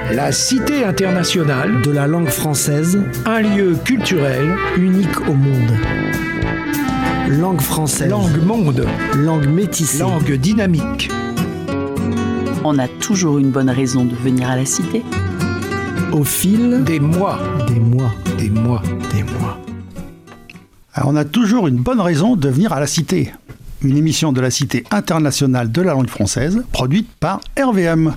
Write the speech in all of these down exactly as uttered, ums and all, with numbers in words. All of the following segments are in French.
La Cité internationale de la langue française, un lieu culturel unique au monde. Langue française, langue monde, langue métissée, langue dynamique. On a toujours une bonne raison de venir à la Cité. Au fil des mois, des mois, des mois, des mois. Alors, on a toujours une bonne raison de venir à la Cité. Une émission de la Cité internationale de la langue française, produite par R V M.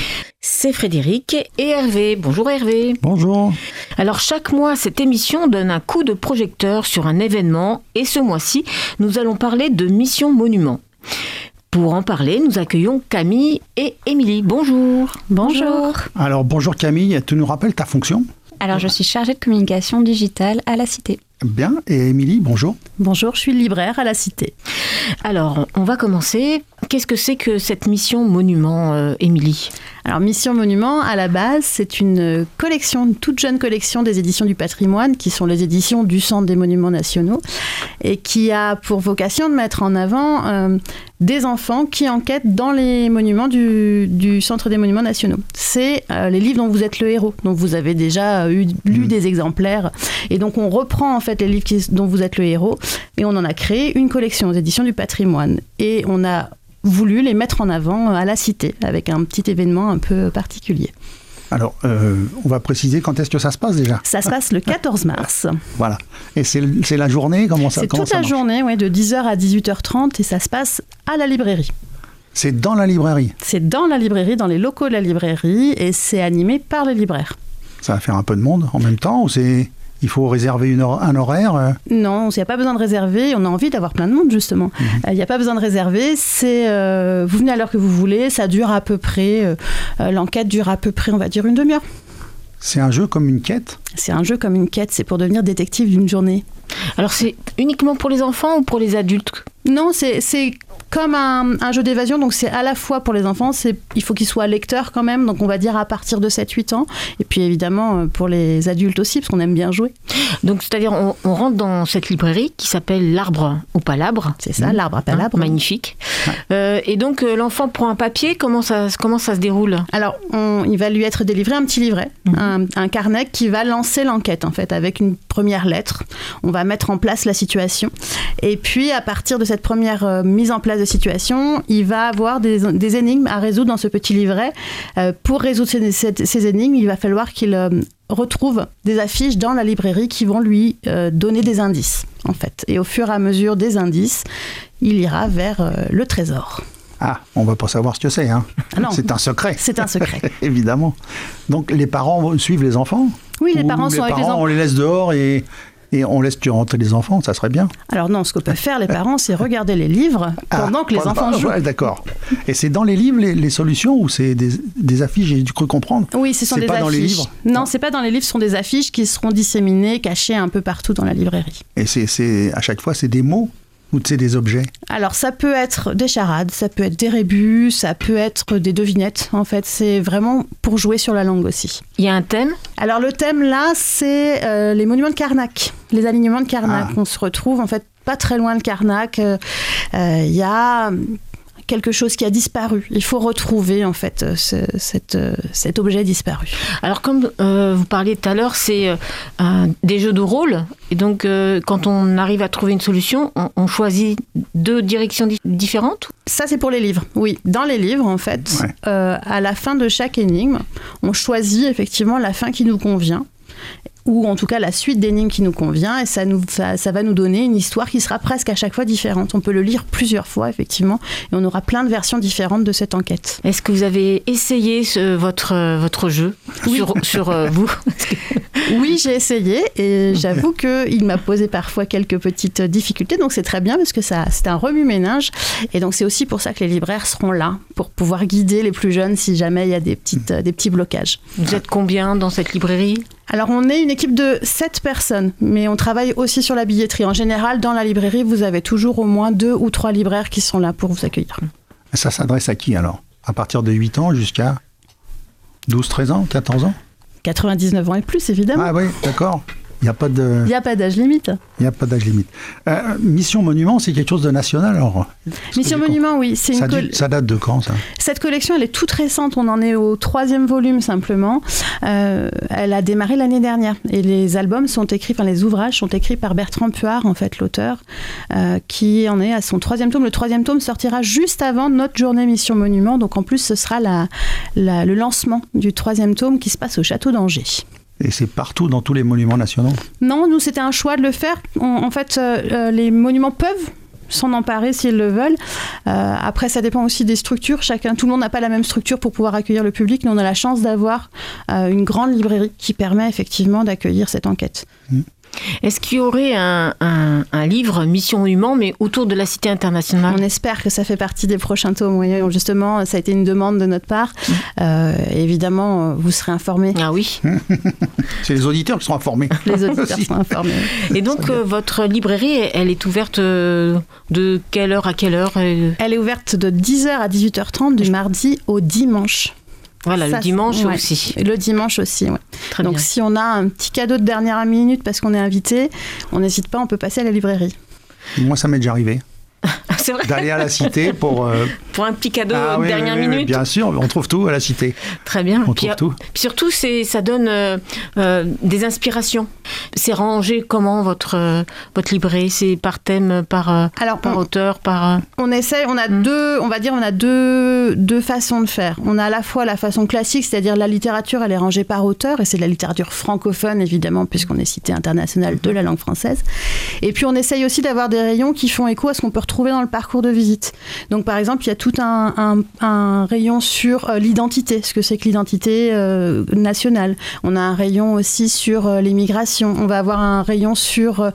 C'est Frédéric et Hervé. Bonjour Hervé. Bonjour. Alors chaque mois, cette émission donne un coup de projecteur sur un événement et ce mois-ci, nous allons parler de Mission Monument. Pour en parler, nous accueillons Camille et Émilie. Bonjour. Bonjour. Alors bonjour Camille, tu nous rappelles ta fonction ? Alors je suis chargée de communication digitale à la Cité. Bien, et Émilie, bonjour. Bonjour, je suis libraire à la Cité. Alors, on va commencer. Qu'est-ce que c'est que cette Mission Monument, euh, Émilie ? Alors, Mission Monument, à la base, c'est une collection, une toute jeune collection des éditions du patrimoine, qui sont les éditions du Centre des Monuments Nationaux, et qui a pour vocation de mettre en avant euh, des enfants qui enquêtent dans les monuments du, du Centre des Monuments Nationaux. C'est euh, les livres dont vous êtes le héros, dont vous avez déjà eu, lu mmh. des exemplaires. Et donc, on reprend en fait les livres qui, dont vous êtes le héros, et on en a créé une collection aux éditions du patrimoine. Et on a voulu les mettre en avant à la Cité, avec un petit événement un peu particulier. Alors, euh, on va préciser quand est-ce que ça se passe déjà ? Ça se passe le quatorze mars. Voilà. Et c'est, c'est la journée ? Comment ça, c'est comment toute ça la marche ? journée, ouais, de dix heures à dix-huit heures trente, et ça se passe à la librairie. C'est dans la librairie ? C'est dans la librairie, dans les locaux de la librairie, et c'est animé par les libraires. Ça va faire un peu de monde en même temps, ou c'est... Il faut réserver une heure, un horaire euh... Non, il n'y a pas besoin de réserver. On a envie d'avoir plein de monde, justement. Il mmh. n'y euh, a pas besoin de réserver. C'est, euh, vous venez à l'heure que vous voulez. Ça dure à peu près... Euh, l'enquête dure à peu près, on va dire, une demi-heure. C'est un jeu comme une quête ? C'est un jeu comme une quête. C'est pour devenir détective d'une journée. Alors, c'est uniquement pour les enfants ou pour les adultes ? Non, c'est... c'est... comme un, un jeu d'évasion, donc c'est à la fois pour les enfants, c'est, il faut qu'ils soient lecteurs quand même, donc on va dire à partir de sept huit ans, et puis évidemment pour les adultes aussi, parce qu'on aime bien jouer. Donc c'est-à-dire on, on rentre dans cette librairie qui s'appelle l'Arbre au Palabre. C'est ça, mmh. l'Arbre à Palabre. Hein, magnifique. Ouais. Euh, et donc euh, l'enfant prend un papier, comment ça, comment ça se déroule ? Alors on, il va lui être délivré un petit livret, mmh. un, un carnet qui va lancer l'enquête en fait, avec une première lettre. On va mettre en place la situation, et puis à partir de cette première euh, mise en place de situation, il va avoir des, des énigmes à résoudre dans ce petit livret. Euh, pour résoudre ces, ces, ces énigmes, il va falloir qu'il euh, retrouve des affiches dans la librairie qui vont lui euh, donner des indices, en fait. Et au fur et à mesure des indices, il ira vers euh, le trésor. Ah, on ne va pas savoir ce que c'est, hein. Ah non, c'est un secret. C'est un secret. Évidemment. Donc, les parents suivent les enfants ? Oui, les parents sont les avec parents, les enfants. On les laisse dehors et... Et on laisse rentrer les enfants, ça serait bien. Alors non, ce que peuvent faire les parents, c'est regarder les livres pendant ah, que les voilà, enfants jouent. Ouais, d'accord. Et c'est dans les livres les, les solutions ou c'est des, des affiches, j'ai cru comprendre ? Oui, ce sont c'est des pas affiches. Dans les livres ? Non, c'est pas dans les livres, ce sont des affiches qui seront disséminées, cachées un peu partout dans la librairie. Et c'est, c'est à chaque fois, c'est des mots ? Ou c'est des objets ? Alors ça peut être des charades, ça peut être des rébus, ça peut être des devinettes. En fait, c'est vraiment pour jouer sur la langue aussi. Il y a un thème ? Alors le thème là, c'est euh, les monuments de Carnac, les alignements de Carnac. Ah. On se retrouve en fait pas très loin de Carnac. Il euh, y a quelque chose qui a disparu. Il faut retrouver en fait ce, cette, cet objet disparu. Alors comme euh, vous parliez tout à l'heure, c'est euh, des jeux de rôle. Et donc euh, quand on arrive à trouver une solution, on, on choisit deux directions di- différentes ? Ça c'est pour les livres, oui. Dans les livres en fait, ouais. euh, à la fin de chaque énigme, on choisit effectivement la fin qui nous convient. Ou en tout cas la suite d'énigmes qui nous convient, et ça, nous, ça, ça va nous donner une histoire qui sera presque à chaque fois différente. On peut le lire plusieurs fois, effectivement, et on aura plein de versions différentes de cette enquête. Est-ce que vous avez essayé ce, votre, votre jeu oui. sur, sur euh, vous ? Oui, j'ai essayé, et j'avoue qu'il m'a posé parfois quelques petites difficultés, donc c'est très bien, parce que ça, c'est un remue-ménage, et donc c'est aussi pour ça que les libraires seront là, pour pouvoir guider les plus jeunes si jamais il y a des, petites, des petits blocages. Vous êtes combien dans cette librairie ? Alors, on est une équipe de sept personnes, mais on travaille aussi sur la billetterie. En général, dans la librairie, vous avez toujours au moins deux ou trois libraires qui sont là pour vous accueillir. Ça s'adresse à qui, alors ? À partir de huit ans jusqu'à douze treize ans, quatorze ans ? quatre-vingt-dix-neuf ans et plus, évidemment. Ah oui, d'accord. Il n'y a pas de... Il n'y a pas d'âge limite. Il n'y a pas d'âge limite. Euh, Mission Monument, c'est quelque chose de national, alors. Mission Monument, oui. C'est ça, une col... ça date de quand, ça? Cette collection, elle est toute récente. On en est au troisième volume, simplement. Euh, elle a démarré l'année dernière. Et les albums sont écrits, enfin, les ouvrages sont écrits par Bertrand Puard, en fait, l'auteur, euh, qui en est à son troisième tome. Le troisième tome sortira juste avant notre journée Mission Monument. Donc, en plus, ce sera la, la, le lancement du troisième tome qui se passe au château d'Angers. Et c'est partout dans tous les monuments nationaux? Non, nous, c'était un choix de le faire. On, en fait, euh, les monuments peuvent s'en emparer s'ils le veulent. Euh, après, ça dépend aussi des structures. Chacun, tout le monde n'a pas la même structure pour pouvoir accueillir le public. Nous, on a la chance d'avoir euh, une grande librairie qui permet effectivement d'accueillir cette enquête. Mmh. Est-ce qu'il y aurait un, un, un livre Mission Monument, mais autour de la Cité internationale? On espère que ça fait partie des prochains tomes. Oui, justement, ça a été une demande de notre part. Mmh. Euh, évidemment, vous serez informés. Ah oui. C'est les auditeurs qui sont informés. Les auditeurs sont informés. Et donc, euh, votre librairie, elle est ouverte euh, de quelle heure à quelle heure? Elle est ouverte de dix heures à dix-huit heures trente du mardi au dimanche. Voilà, ça, le dimanche ouais. aussi. Le dimanche aussi, oui. Donc bien. Si on a un petit cadeau de dernière minute parce qu'on est invité, on n'hésite pas, on peut passer à la librairie. Moi, ça m'est déjà arrivé. C'est vrai. D'aller à la Cité pour... Euh... Pour un petit cadeau ah, de oui, dernière oui, oui, minute. Bien sûr, on trouve tout à la Cité. Très bien. On puis, trouve tout. Puis surtout, c'est, ça donne euh, euh, des inspirations. C'est rangé comment, votre, euh, votre librairie? C'est par thème, par, euh, Alors, par on, auteur, par... Euh... On essaie, on a hmm. deux, on va dire, on a deux, deux façons de faire. On a à la fois la façon classique, c'est-à-dire la littérature, elle est rangée par auteur, et c'est de la littérature francophone, évidemment, puisqu'on est cité internationale de la langue française. Et puis, on essaye aussi d'avoir des rayons qui font écho à ce qu'on peut retrouver dans le parcours de visite. Donc, par exemple, il y a tout un, un, un rayon sur euh, l'identité, ce que c'est que l'identité euh, nationale. On a un rayon aussi sur euh, l'immigration. On va avoir un rayon sur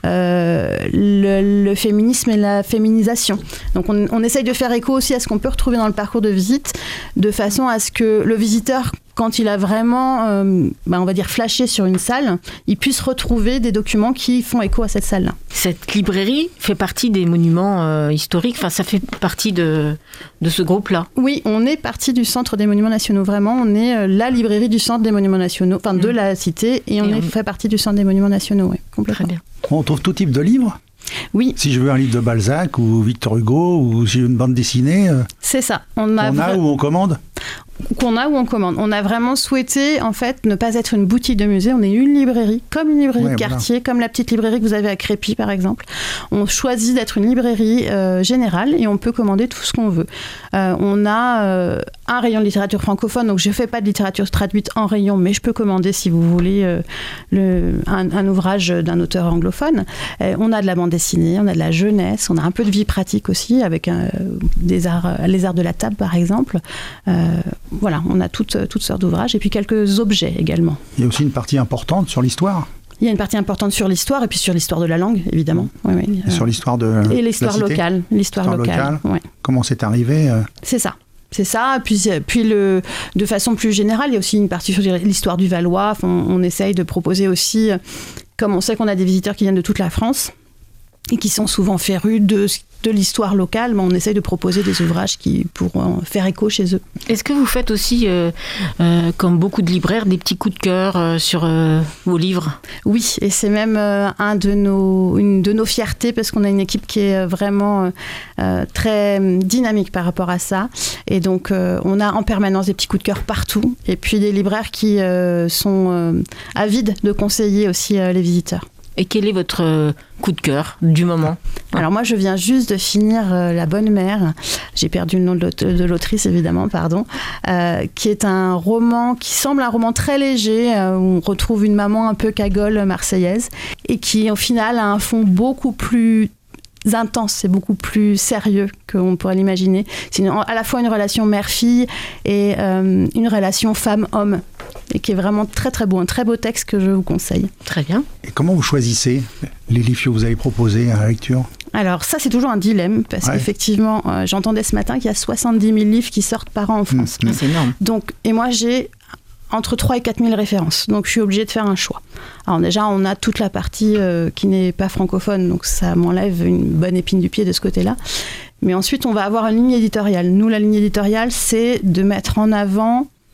euh, le, le féminisme et la féminisation. Donc, on, on essaye de faire écho aussi à ce qu'on peut retrouver dans le parcours de visite, de façon à ce que le visiteur, quand il a vraiment, euh, bah, on va dire, flashé sur une salle, il puisse retrouver des documents qui font écho à cette salle-là. Cette librairie fait partie des monuments euh, historiques, enfin ça fait partie de, de ce groupe-là. Oui, on est partie du Centre des Monuments Nationaux, vraiment, on est euh, la librairie du Centre des Monuments Nationaux, enfin mmh. de la Cité, et on, et on est fait partie du Centre des Monuments Nationaux, oui, complètement. Très bien. On trouve tout type de livres? Oui. Si je veux un livre de Balzac ou Victor Hugo ou si j'ai une bande dessinée, euh, c'est ça. On a, on a vra... ou on commande? Qu'on a ou on commande. On a vraiment souhaité, en fait, ne pas être une boutique de musée. On est une librairie, comme une librairie ouais, de quartier, voilà. comme la petite librairie que vous avez à Crépy, par exemple. On choisit d'être une librairie euh, générale et on peut commander tout ce qu'on veut. Euh, on a euh, un rayon de littérature francophone, donc je ne fais pas de littérature traduite en rayon, mais je peux commander, si vous voulez, euh, le, un, un ouvrage d'un auteur anglophone. Euh, on a de la bande dessinée, on a de la jeunesse, on a un peu de vie pratique aussi, avec euh, des arts, les arts de la table, par exemple. Euh, Voilà, on a toutes, toutes sortes d'ouvrages et puis quelques objets également. Il y a aussi une partie importante sur l'histoire. Il y a une partie importante sur l'histoire et puis sur l'histoire de la langue, évidemment. Oui, oui. Et sur l'histoire de Et l'histoire la cité. locale. L'histoire, l'histoire locale. locale. Ouais. Comment c'est arrivé euh... C'est ça. C'est ça. Puis, puis le, de façon plus générale, il y a aussi une partie sur l'histoire du Valois. On, on essaye de proposer aussi, comme on sait qu'on a des visiteurs qui viennent de toute la France et qui sont souvent férus de, de l'histoire locale, mais on essaye de proposer des ouvrages qui pourront faire écho chez eux. Est-ce que vous faites aussi, euh, euh, comme beaucoup de libraires, des petits coups de cœur euh, sur euh, vos livres? Oui, et c'est même euh, un de nos, une de nos fiertés, parce qu'on a une équipe qui est vraiment euh, très dynamique par rapport à ça. Et donc, euh, on a en permanence des petits coups de cœur partout, et puis des libraires qui euh, sont euh, avides de conseiller aussi euh, les visiteurs. Et quel est votre coup de cœur du moment? Alors moi, je viens juste de finir euh, La Bonne Mère. J'ai perdu le nom de l'autrice, évidemment, pardon. Euh, qui est un roman qui semble un roman très léger, euh, où on retrouve une maman un peu cagole marseillaise, et qui, au final, a un fond beaucoup plus intense, c'est beaucoup plus sérieux qu'on pourrait l'imaginer. C'est une, à la fois une relation mère-fille et euh, une relation femme-homme, et qui est vraiment très très beau, un très beau texte que je vous conseille. Très bien. Et comment vous choisissez les livres que vous allez proposer à la lecture? Alors ça, c'est toujours un dilemme, parce ouais. qu'effectivement, euh, j'entendais ce matin qu'il y a soixante-dix mille livres qui sortent par an en France. Mmh, c'est énorme. Donc, et moi, j'ai entre trois et quatre mille références, donc je suis obligée de faire un choix. Alors déjà, on a toute la partie euh, qui n'est pas francophone, donc ça m'enlève une bonne épine du pied de ce côté-là. Mais ensuite, on va avoir une ligne éditoriale. Nous, la ligne éditoriale, c'est de mettre en avant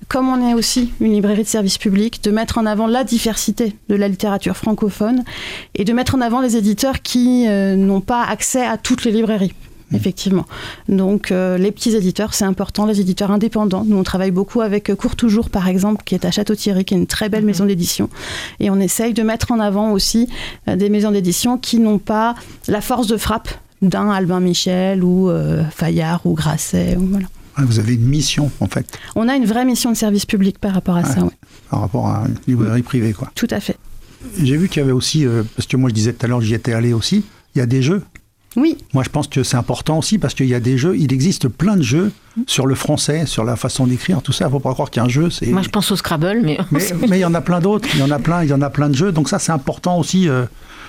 comme on est aussi une librairie de service public, de mettre en avant la diversité de la littérature francophone et de mettre en avant les éditeurs qui euh, n'ont pas accès à toutes les librairies. Effectivement. Donc, euh, les petits éditeurs, c'est important, les éditeurs indépendants. Nous, on travaille beaucoup avec Cours Toujours, par exemple, qui est à Château-Thierry, qui est une très belle maison d'édition. Et on essaye de mettre en avant aussi euh, des maisons d'édition qui n'ont pas la force de frappe d'un Albin Michel ou euh, Fayard ou Grasset. Ou voilà. Vous avez une mission, en fait. On a une vraie mission de service public par rapport à ouais, ça. Ouais. Par rapport à une librairie privée, quoi. Tout à fait. J'ai vu qu'il y avait aussi, euh, parce que moi je disais tout à l'heure, j'y étais allé aussi, il y a des jeux. Oui. Moi, je pense que c'est important aussi parce qu'il y a des jeux, il existe plein de jeux sur le français, sur la façon d'écrire, tout ça. Il ne faut pas croire qu'un jeu, c'est... Moi, je pense au Scrabble, mais... mais... mais il y en a plein d'autres, il y en a plein, il y en a plein de jeux. Donc ça, c'est important aussi. Euh,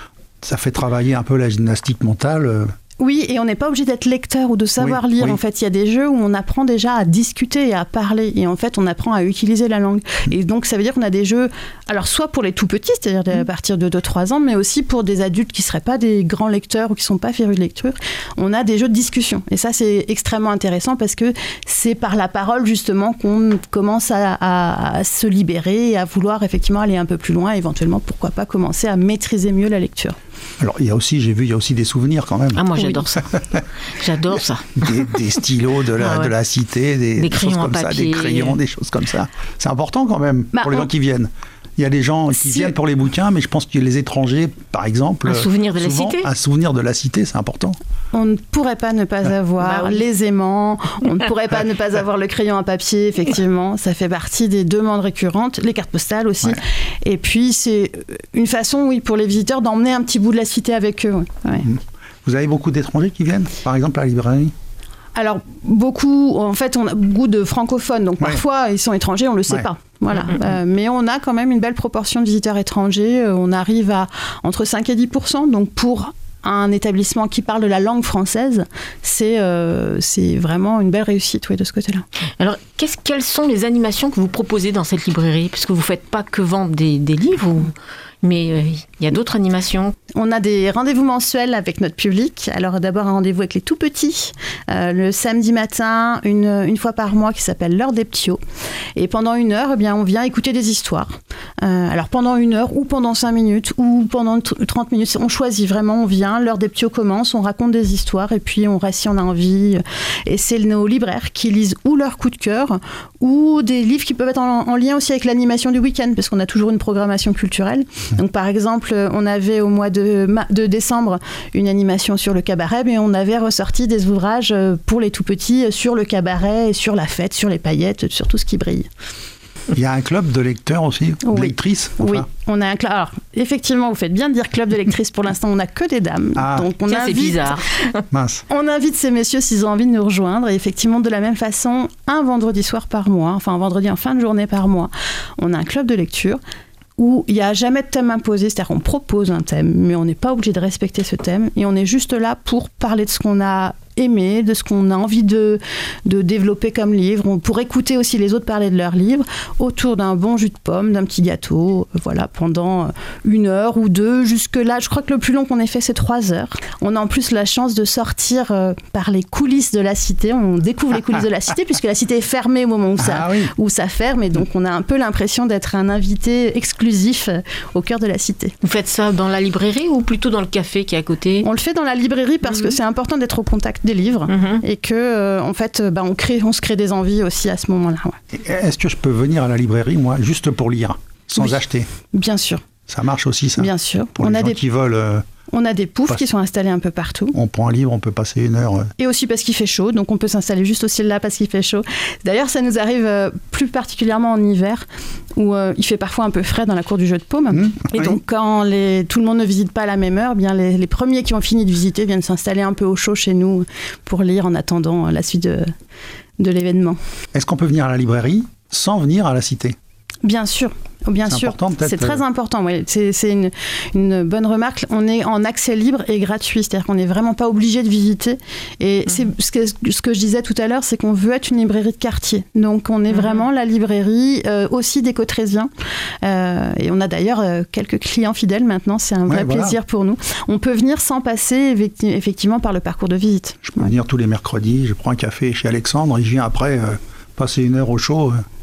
ça fait travailler un peu la gymnastique mentale. Euh. Oui, et on n'est pas obligé d'être lecteur ou de savoir oui, lire. Oui. En fait, il y a des jeux où on apprend déjà à discuter et à parler. Et en fait, on apprend à utiliser la langue. Et donc, ça veut dire qu'on a des jeux, alors soit pour les tout petits, c'est-à-dire à partir de deux trois ans, mais aussi pour des adultes qui ne seraient pas des grands lecteurs ou qui ne sont pas férus de lecture. On a des jeux de discussion. Et ça, c'est extrêmement intéressant parce que c'est par la parole, justement, qu'on commence à, à, à se libérer et à vouloir effectivement aller un peu plus loin. Éventuellement, pourquoi pas commencer à maîtriser mieux la lecture. Alors, il y a aussi, j'ai vu, il y a aussi des souvenirs quand même. Ah, moi, j'adore oui. ça. J'adore ça. Des, des stylos de la, ah ouais. de la cité, des, des des choses comme ça, des crayons, des choses comme ça. C'est important quand même bah, pour les on... gens qui viennent. Il y a des gens qui si... viennent pour les bouquins, mais je pense que les étrangers, par exemple... Un souvenir de souvent, la cité. Un souvenir de la cité, c'est important. On ne pourrait pas ne pas avoir bah oui. les aimants, on ne pourrait pas ne pas avoir le crayon à papier, effectivement. Ça fait partie des demandes récurrentes, les cartes postales aussi. Ouais. Et puis, c'est une façon, oui, pour les visiteurs d'emmener un petit bout de la cité avec eux. Ouais. Vous avez beaucoup d'étrangers qui viennent, par exemple, à la librairie ? Alors, beaucoup, en fait, on a beaucoup de francophones, donc ouais. parfois, ils sont étrangers, on ne le sait ouais. pas. Voilà. Mmh. Euh, mais on a quand même une belle proportion de visiteurs étrangers. Euh, on arrive à entre cinq et dix pour cent. Donc, pour un établissement qui parle de la langue française, c'est, euh, c'est vraiment une belle réussite oui, de ce côté-là. Alors, qu'est-ce, quelles sont les animations que vous proposez dans cette librairie ? Puisque vous ne faites pas que vendre des, des livres ou... Mais il euh, y a d'autres animations. On a des rendez-vous mensuels avec notre public. Alors d'abord un rendez-vous avec les tout petits, euh, le samedi matin, une, une fois par mois, qui s'appelle l'heure des ptios. Et pendant une heure, eh bien, on vient écouter des histoires. Euh, alors pendant une heure, ou pendant cinq minutes, ou pendant trente minutes, on choisit vraiment, on vient, l'heure des ptios commence, on raconte des histoires, et puis on reste si on a envie. Et c'est nos libraires qui lisent ou leur coup de cœur, ou des livres qui peuvent être en, en lien aussi avec l'animation du week-end, parce qu'on a toujours une programmation culturelle. Donc par exemple, on avait au mois de, de décembre une animation sur le cabaret, mais on avait ressorti des ouvrages pour les tout petits sur le cabaret, sur la fête, sur les paillettes, sur tout ce qui brille. Il y a un club de lecteurs aussi, oui. de lectrices enfin. Oui, on a un club. Alors, effectivement, vous faites bien de dire club de lectrices. Pour l'instant, on n'a que des dames. Ah. Donc, on Tiens, invite, c'est bizarre. Mince. On invite ces messieurs s'ils ont envie de nous rejoindre. Et effectivement, de la même façon, un vendredi soir par mois, enfin un vendredi en fin de journée par mois, on a un club de lecture où il n'y a jamais de thème imposé, c'est-à-dire qu'on propose un thème, mais on n'est pas obligé de respecter ce thème, et on est juste là pour parler de ce qu'on a aimé, de ce qu'on a envie de, de développer comme livre, pour écouter aussi les autres parler de leurs livres, autour d'un bon jus de pomme, d'un petit gâteau, voilà, pendant une heure ou deux, jusque-là, je crois que le plus long qu'on ait fait, c'est trois heures. On a en plus la chance de sortir euh, par les coulisses de la cité, on découvre les coulisses de la cité, puisque la cité est fermée au moment où ça, ah, oui. où ça ferme, et donc on a un peu l'impression d'être un invité exclusif au cœur de la cité. Vous faites ça dans la librairie ou plutôt dans le café qui est à côté ? On le fait dans la librairie parce mmh. que c'est important d'être au contact des livres mmh. et que euh, en fait bah, on, crée, on se crée des envies aussi à ce moment-là. Ouais. Est-ce que je peux venir à la librairie, moi, juste pour lire, sans oui. acheter ? Bien sûr. Ça marche aussi, ça ? Bien sûr. Pour on les a gens des... qui veulent... Euh... On a des poufs Passe. qui sont installés un peu partout. On prend un livre, on peut passer une heure. Et aussi parce qu'il fait chaud, donc on peut s'installer juste aussi là parce qu'il fait chaud. D'ailleurs, ça nous arrive euh, plus particulièrement en hiver, où euh, il fait parfois un peu frais dans la cour du Jeu de Paume. Mmh, et oui. donc, quand les, tout le monde ne visite pas à la même heure, eh bien les, les premiers qui ont fini de visiter viennent s'installer un peu au chaud chez nous pour lire en attendant la suite de, de l'événement. Est-ce qu'on peut venir à la librairie sans venir à la cité ? Bien sûr. Bien c'est sûr, c'est très important. Ouais. C'est, c'est une, une bonne remarque. On est en accès libre et gratuit, c'est-à-dire qu'on n'est vraiment pas obligé de visiter. Et mmh. c'est ce que, ce que je disais tout à l'heure, c'est qu'on veut être une librairie de quartier. Donc on est mmh. vraiment la librairie euh, aussi des Cotrésiens. Euh, et on a d'ailleurs euh, quelques clients fidèles maintenant. C'est un vrai ouais, voilà. plaisir pour nous. On peut venir sans passer effectivement par le parcours de visite. Je peux ouais. venir tous les mercredis. Je prends un café chez Alexandre et je viens après euh, passer une heure au chaud. Euh.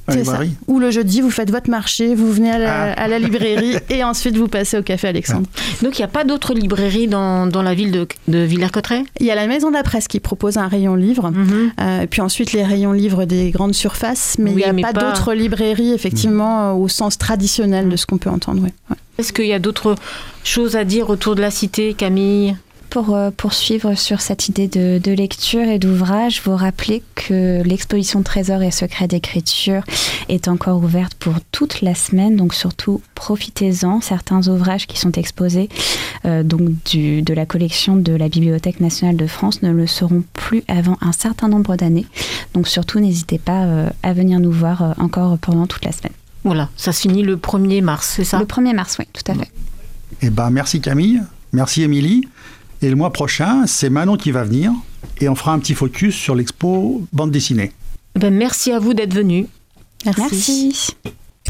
la C'est ça. librairie. Ou le jeudi, vous faites votre marché, vous venez à la, Ah. à la librairie et ensuite vous passez au Café Alexandre. Donc il n'y a pas d'autres librairies dans, dans la ville de, de Villers-Cotterêts? Il y a la Maison de la Presse qui propose un rayon livre, Mhm. euh, et puis ensuite les rayons livres des grandes surfaces, mais Oui, il n'y a mais pas, pas- d'autres librairies effectivement euh, au sens traditionnel de ce qu'on peut entendre. Ouais. Ouais. Est-ce qu'il y a d'autres choses à dire autour de la cité, Camille? Pour euh, poursuivre sur cette idée de, de lecture et d'ouvrage, vous rappelez que l'exposition Trésors et secrets d'écriture est encore ouverte pour toute la semaine, donc surtout profitez-en. Certains ouvrages qui sont exposés euh, donc du, de la collection de la Bibliothèque nationale de France ne le seront plus avant un certain nombre d'années. Donc surtout n'hésitez pas euh, à venir nous voir euh, encore pendant toute la semaine. Voilà, ça se finit le premier mars, c'est ça? Le premier mars, oui, tout à fait. Eh ben, merci Camille, merci Émilie. Et le mois prochain, c'est Manon qui va venir et on fera un petit focus sur l'expo bande dessinée. Eh ben, merci à vous d'être venus. Merci. Merci.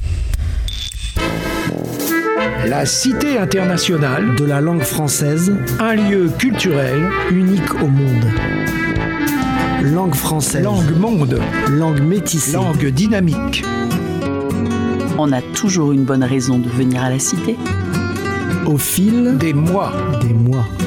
La Cité internationale, De la langue française, un lieu culturel, unique au monde. Langue française. langue monde, Langue métissée. langue dynamique. On a toujours une bonne raison de venir à la cité. Au fil Des mois. des mois.